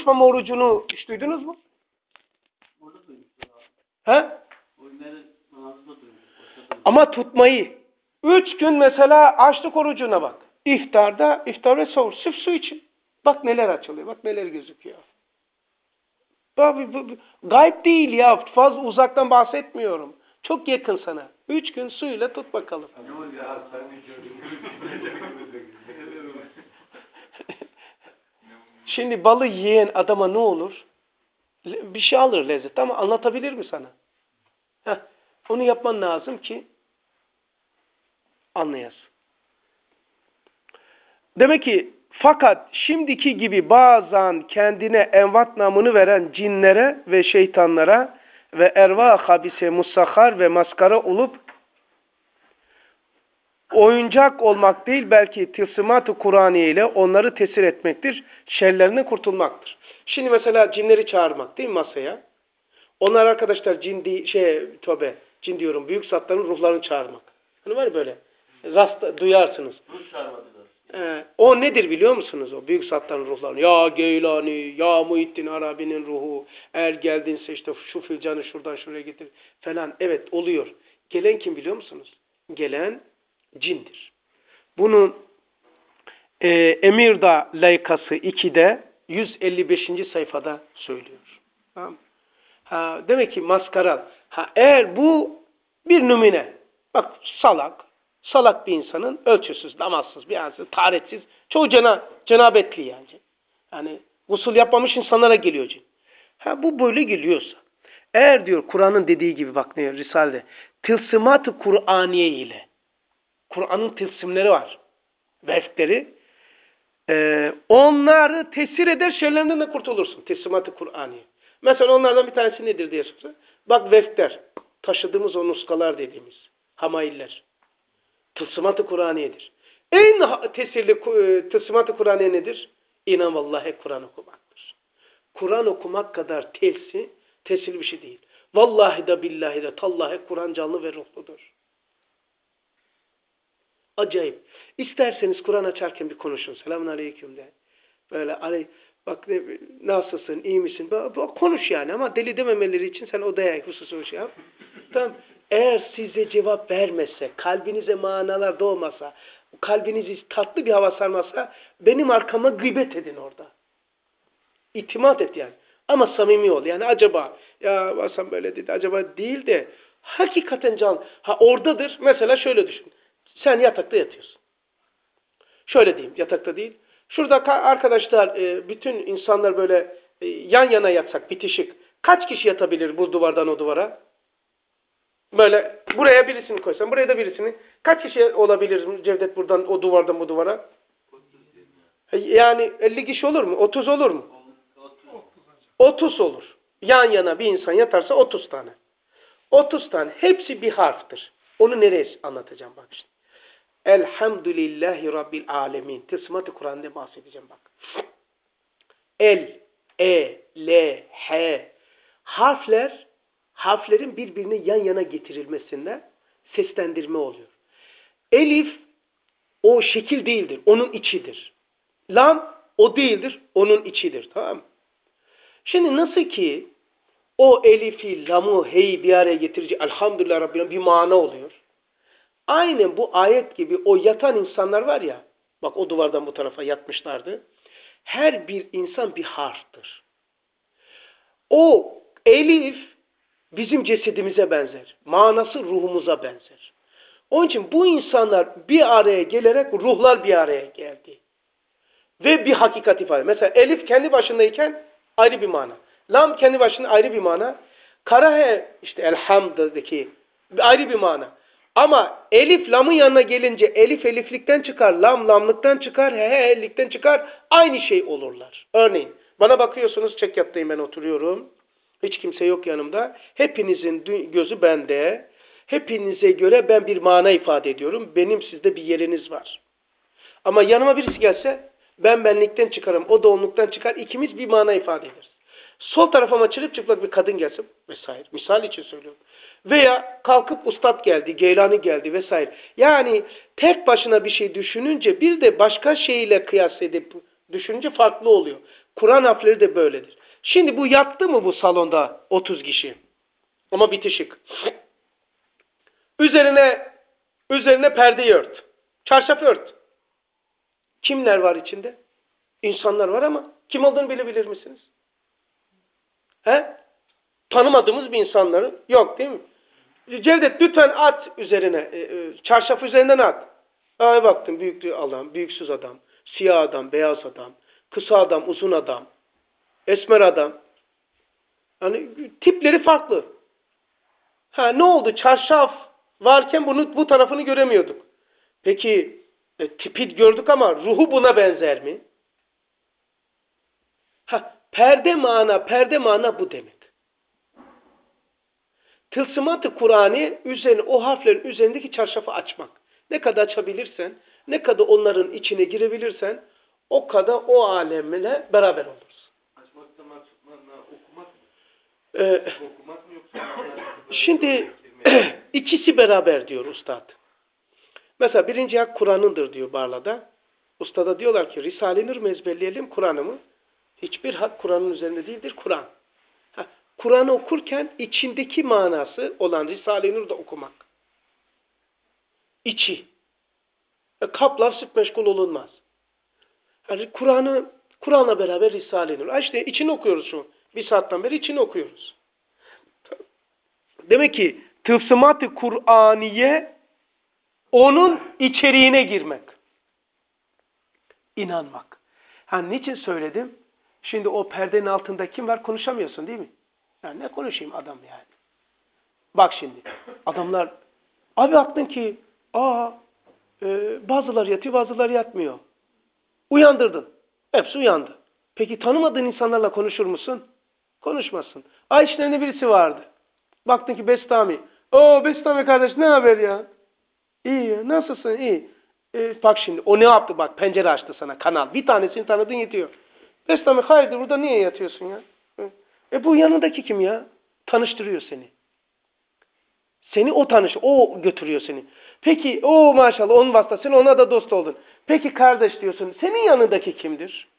tutmama orucunu hiç duydunuz mu? He? Ama tutmayı. 3 gün mesela açlık orucuna bak. İftarda, iftar ve sahur. Sırf su için. Bak neler açılıyor. Bak neler gözüküyor. Gayb değil ya. Fazla uzaktan bahsetmiyorum. Çok yakın sana. 3 gün suyla tut bakalım. Şimdi balı yiyen adama ne olur? Bir şey alır lezzet ama anlatabilir mi sana? Heh, onu yapman lazım ki anlayasın. Demek ki fakat şimdiki gibi bazen kendine envat namını veren cinlere ve şeytanlara ve ervah habise musahhar ve maskara olup oyuncak olmak değil belki tılsımat-ı Kur'aniye ile onları tesir etmektir. Şerlerine kurtulmaktır. Şimdi mesela cinleri çağırmak değil mi masaya? Onlar arkadaşlar cin cin diyorum büyük zatların ruhlarını çağırmak. Hani var böyle duyarsınız. Ruh çağırmadılar. O nedir biliyor musunuz o büyük zatların ruhlarını? Ya Geylani, ya Muhittin Arabi'nin ruhu, eğer geldinse işte şu filcanı şuradan şuraya getir falan. Evet oluyor. Gelen kim biliyor musunuz? Gelen cindir. Bunun Emirdağ Laykası 2'de 155. sayfada söylüyor. Tamam. Demek ki maskara. Eğer bu bir numune. Bak salak bir insanın ölçüsüz, namazsız, taharetsiz, çoğu cenabetli yani. Yani gusül yapmamış insanlara geliyor cin. Bu böyle geliyorsa. Eğer diyor Kur'an'ın dediği gibi bak ne Risale'de tılsımat-ı Kur'aniye ile Kur'an'ın tılsımları var. Vefleri. Onları tesir eder şeylerinden de kurtulursun. Tılsımat-ı Kur'aniye. Mesela onlardan bir tanesi nedir diye sorsa. Bak vefter. Taşıdığımız o nuskalar dediğimiz. Hamailler. Tılsımat-ı Kur'aniyedir. En tesirli tılsımat-ı Kur'aniye nedir? İnan vallahi Kur'an okumaktır. Kur'an okumak kadar tesirli bir şey değil. Vallahi de billahi de tallahi Kur'an canlı ve ruhludur. Acayip. İsterseniz Kur'an açarken bir konuşun. Selamun aleyküm de. Böyle bak nasılsın, iyi misin? Konuş yani ama deli dememeleri için sen odaya hususu şey yap. Tamam. Eğer size cevap vermezse, kalbinize manalar doğmasa, kalbinizi tatlı bir hava sarmazsa benim arkama gıybet edin orada. İtimat et yani. Ama samimi ol. Yani acaba ya Hasan böyle dedi. Acaba değil de hakikaten can. Oradadır. Mesela şöyle düşün. Sen yatakta yatıyorsun. Şöyle diyeyim. Yatakta değil. Şurada arkadaşlar bütün insanlar böyle yan yana yatsak bitişik. Kaç kişi yatabilir bu duvardan o duvara? Böyle buraya birisini koysan, buraya da birisini. Kaç kişi olabilir Cevdet buradan o duvardan bu duvara? Yani 50 kişi olur mu? 30 olur mu? 30 olur. Yan yana bir insan yatarsa 30 tane. 30 tane. Hepsi bir harftir. Onu nereye anlatacağım bak şimdi. Elhamdülillahi Rabbil Alemin. Tısmat-ı Kur'an'da bahsedeceğim bak. El, E, L, H. Harflerin birbirine yan yana getirilmesinden seslendirme oluyor. Elif o şekil değildir. Onun içidir. Lam o değildir. Onun içidir. Tamam mı? Şimdi nasıl ki o elifi, lamı, heyi bir araya getirici elhamdülillah Rabbil bir mana oluyor. Aynen bu ayet gibi o yatan insanlar var ya, bak o duvardan bu tarafa yatmışlardı. Her bir insan bir harftır. O elif bizim cesedimize benzer. Manası ruhumuza benzer. Onun için bu insanlar bir araya gelerek ruhlar bir araya geldi. Ve bir hakikat ifade. Mesela elif kendi başındayken ayrı bir mana. Lam kendi başına ayrı bir mana. Karahe işte elhamd'daki ayrı bir mana. Ama elif lamın yanına gelince elif eliflikten çıkar, lam lamlıktan çıkar, he he'likten çıkar. Aynı şey olurlar. Örneğin bana bakıyorsunuz çekyattayım ben oturuyorum. Hiç kimse yok yanımda. Hepinizin gözü bende. Hepinize göre ben bir mana ifade ediyorum. Benim sizde bir yeriniz var. Ama yanıma birisi gelse ben benlikten çıkarım, o da onluktan çıkar. İkimiz bir mana ifade ederiz. Sol tarafıma çıplak bir kadın gelse vesaire. Misal için söylüyorum. Veya kalkıp ustad geldi, Geylani geldi vesaire. Yani tek başına bir şey düşününce bir de başka şeyle kıyas edip düşününce farklı oluyor. Kur'an harfleri de böyledir. Şimdi bu yattı mı bu salonda 30 kişi? Ama bitişik. Üzerine perdeyi ört. Çarşafı ört. Kimler var içinde? İnsanlar var ama kim olduğunu bilebilir misiniz? He? Tanımadığımız bir insanların yok değil mi? Cevdet lütfen at üzerine. Çarşaf üzerinden at. Ay baktım büyük adam, büyüksüz adam, siyah adam, beyaz adam, kısa adam, uzun adam, esmer adam. Hani tipleri farklı. Ha ne oldu? Çarşaf varken bu tarafını göremiyorduk. Peki tipi gördük ama ruhu buna benzer mi? Ha perde mana bu demek. Tılsımat-ı Kur'an'ı o harflerin üzerindeki çarşafı açmak. Ne kadar açabilirsen, ne kadar onların içine girebilirsen o kadar o alemle beraber oluruz. Açmakta okumak mı? Okumak mı yoksa? Şimdi ikisi beraber diyor Ustad. Mesela birinci hak Kur'an'ındır diyor Barla'da. Ustada diyorlar ki Risale-i Nur mu ezberleyelim Kur'an'ı mı? Hiçbir hak Kur'an'ın üzerinde değildir Kur'an. Kur'an'ı okurken içindeki manası olan Risale-i Nur'da okumak. İçi. Kaplar sık meşgul olunmaz. Yani Kur'an'la beraber Risale-i Nur. İşte içini okuyoruz şu. Bir saatten beri içini okuyoruz. Demek ki tılsımat-ı Kur'aniye onun içeriğine girmek. İnanmak. Niçin söyledim? Şimdi o perdenin altında kim var konuşamıyorsun değil mi? Yani ne konuşayım adam yani. Bak şimdi adamlar abi baktın ki bazıları yatıyor bazıları yatmıyor. Uyandırdın. Hepsi uyandı. Peki tanımadığın insanlarla konuşur musun? Konuşmazsın. İçlerinde birisi vardı. Baktın ki Bestami. Bestami kardeş ne haber ya? İyi nasılsın? İyi. Bak şimdi o ne yaptı bak pencere açtı sana kanal. Bir tanesini tanıdın yetiyor. Bestami hayırdır burada niye yatıyorsun ya? Bu yanındaki kim ya? Tanıştırıyor seni. O götürüyor seni. Peki maşallah onun vasıtasıyla ona da dost oldun. Peki kardeş diyorsun. Senin yanındaki kimdir?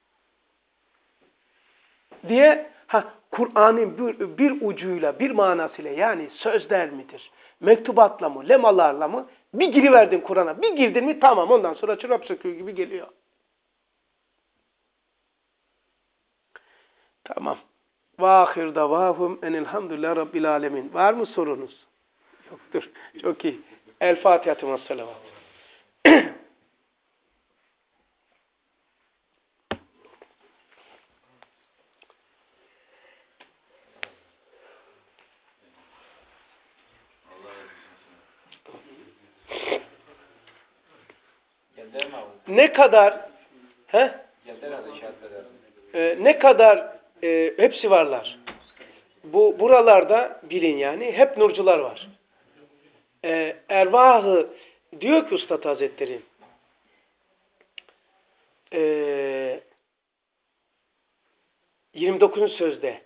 Diye Kur'an'ın bir ucuyla, bir manasıyla yani sözler midir? Mektubatla mı, lemalarla mı? Bir giriverdin Kur'an'a. Bir girdin mi tamam ondan sonra çorap söküğü gibi geliyor. Tamam. Ve ahir davahum enelhamdülillah rabbil alemin. Var mı sorunuz? Yoktur. Çok iyi. El Fatiha'tı massalavat. Ne kadar ne kadar hepsi varlar. Buralarda bilin yani hep nurcular var. Ervahı diyor ki Üstad Hazretleri 29. sözde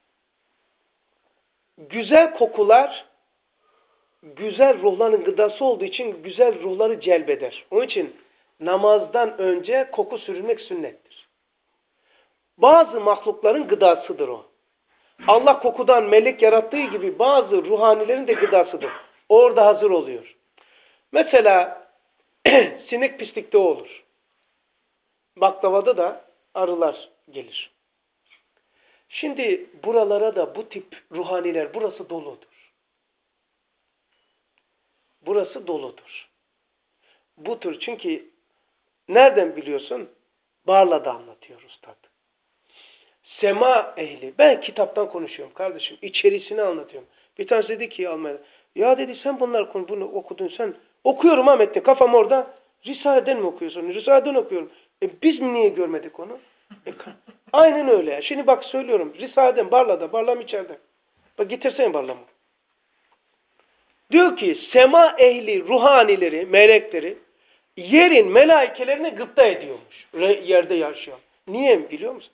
güzel kokular güzel ruhların gıdası olduğu için güzel ruhları celbeder. Onun için namazdan önce koku sürülmek sünnettir. Bazı mahlukların gıdasıdır o. Allah kokudan melek yarattığı gibi bazı ruhanilerin de gıdasıdır. Orada hazır oluyor. Mesela sinek pislikte olur. Baklavada da arılar gelir. Şimdi buralara da bu tip ruhaniler burası doludur. Burası doludur. Bu tür çünkü nereden biliyorsun? Barla'da anlatıyor Üstad. Sema ehli. Ben kitaptan konuşuyorum kardeşim. İçerisini anlatıyorum. Bir tanesi dedi ki Almanya'da. Ya dedi sen bunu okudun sen. Okuyorum Ahmet'te kafam orada. Risale'den mi okuyorsun? Risale'den okuyorum. Biz mi niye görmedik onu? Aynen öyle. Şimdi bak söylüyorum. Risale'den Barlam içeride. Bak getirsene Barlam'ı. Diyor ki sema ehli ruhanileri, melekleri yerin melaikelerine gıpta ediyormuş. Yerde yaşayan. Niye biliyor musunuz?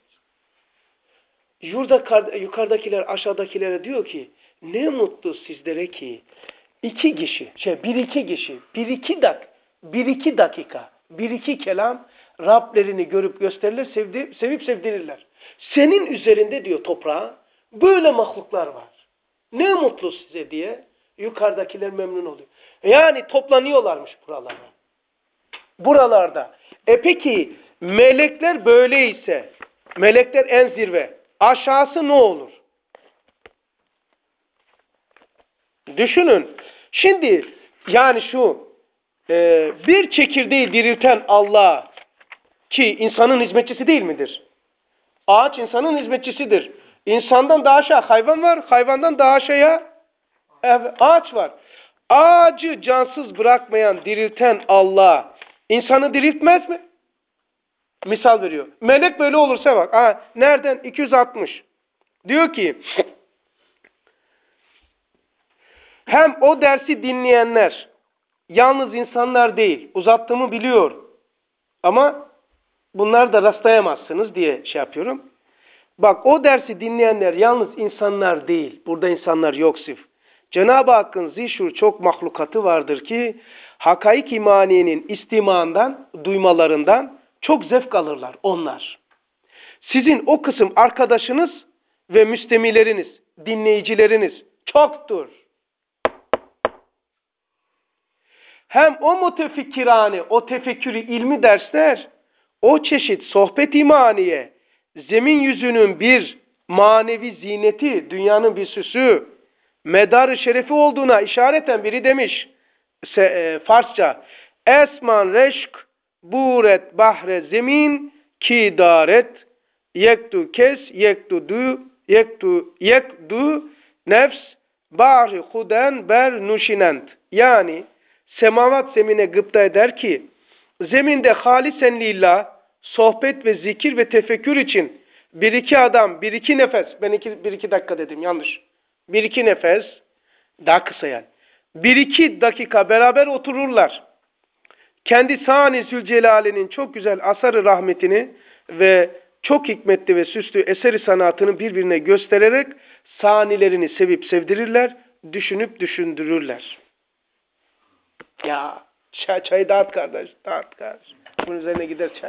Yukarıdakiler aşağıdakilere diyor ki ne mutlu sizlere ki bir iki dakika, bir iki kelam Rablerini görüp gösterirler, sevip sevdirirler. Senin üzerinde diyor toprağa böyle mahluklar var. Ne mutlu size diye yukarıdakiler memnun oluyor. Yani toplanıyorlarmış buralara. Buralarda. Peki melekler böyleyse, melekler en zirve, aşağısı ne olur? Düşünün. Şimdi yani şu bir çekirdeği dirilten Allah ki insanın hizmetçisi değil midir? Ağaç insanın hizmetçisidir. İnsandan daha aşağı hayvan var, hayvandan daha aşağıya ağaç var. Ağacı cansız bırakmayan, dirilten Allah insanı diriltmez mi? Misal veriyor. Melek böyle olursa bak. Nereden? 260. Diyor ki hem o dersi dinleyenler yalnız insanlar değil. Uzattığımı biliyor. Ama bunlar da rastlayamazsınız diye şey yapıyorum. Bak o dersi dinleyenler yalnız insanlar değil. Burada insanlar yok sırf. Cenab-ı Hakk'ın zişur çok mahlukatı vardır ki hakaik imaniyenin istimağından, duymalarından çok zevk alırlar onlar. Sizin o kısım arkadaşınız ve müstemileriniz, dinleyicileriniz çoktur. Hem o mütefikkirane, o tefekkürü ilmi dersler, o çeşit sohbet imaniye, zemin yüzünün bir manevi zineti, dünyanın bir süsü, medar-ı şerefi olduğuna işareten biri demiş Farsça. Esman reşk buret bahre zemin ki daret yektu kes yektu nefs bahri huden ber nuşinent. Yani semavat zemine gıpta eder ki zeminde halisen lillah sohbet ve zikir ve tefekkür için bir iki adam, bir iki nefes, ben bir iki dakika dedim yanlış. Bir iki nefes, daha kısa yani. Bir iki dakika beraber otururlar. Kendi Sani Zülcelal'inin çok güzel asarı rahmetini ve çok hikmetli ve süslü eseri sanatını birbirine göstererek sanilerini sevip sevdirirler, düşünüp düşündürürler. Ya çay dağıt kardeş, dağıt kardeş. Bunun üzerine gider çay.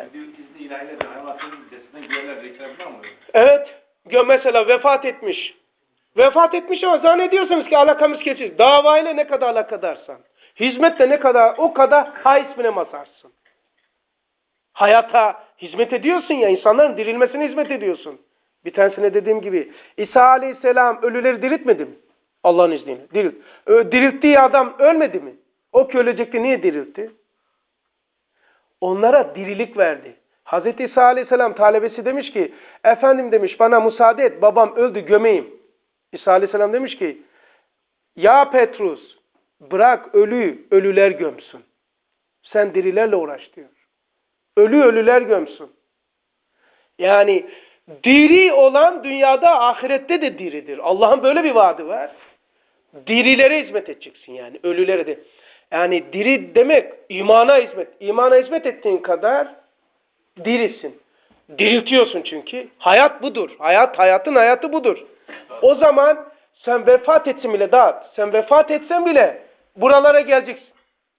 Evet, mesela vefat etmiş. Vefat etmiş ama zannediyorsunuz ki alakamız kesin. Davayla ne kadar alakadarsan, hizmetle ne kadar, o kadar ha ismine masarsın. Hayata hizmet ediyorsun ya, insanların dirilmesine hizmet ediyorsun. Bir tanesine dediğim gibi, İsa Aleyhisselam ölüleri diriltmedi mi? Allah'ın izniyle. Dirilttiği adam ölmedi mi? O ki ölecekti, niye diriltti? Onlara dirilik verdi. Hazreti İsa Aleyhisselam talebesi demiş ki, efendim demiş bana müsaade et, babam öldü gömeyim. İsa Aleyhisselam demiş ki, ya Petrus bırak ölüler gömsün. Sen dirilerle uğraş diyor. Ölüler gömsün. Yani diri olan dünyada ahirette de diridir. Allah'ın böyle bir vaadi var. Dirilere hizmet edeceksin yani. Ölülere de. Yani diri demek imana hizmet. İmana hizmet ettiğin kadar dirisin. Diriltiyorsun çünkü. Hayat budur. Hayatın hayatı budur. O zaman sen vefat etsin bile dağıt. Sen vefat etsen bile buralara geleceksin.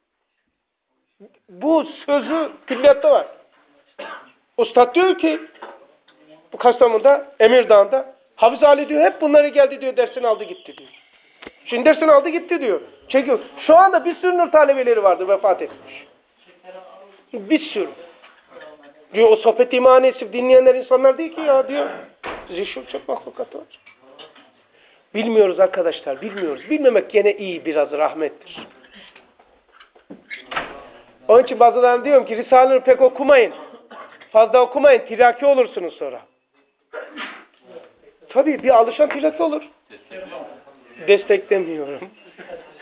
Bu sözü külliyatta var. Ustad diyor ki bu Kastamonu'da, Emirdağ'da Hafiz Ali diyor hep bunları geldi diyor dersini aldı gitti diyor. Şimdi dersini aldı gitti diyor. Çekiyor. Şu anda bir sürü nur talebeleri vardı vefat etmiş. Bir sürü. Diyor o sohbet imanesi dinleyenler insanlar değil ki ya diyor. Zişur çok mahlukatı var. Bilmiyoruz arkadaşlar, bilmiyoruz. Bilmemek gene iyi biraz rahmettir. Onun için bazılarına diyorum ki Risale-i pek okumayın. Fazla okumayın, tiraki olursunuz sonra. Tabii bir alışan tiraki olur. Desteklemiyorum.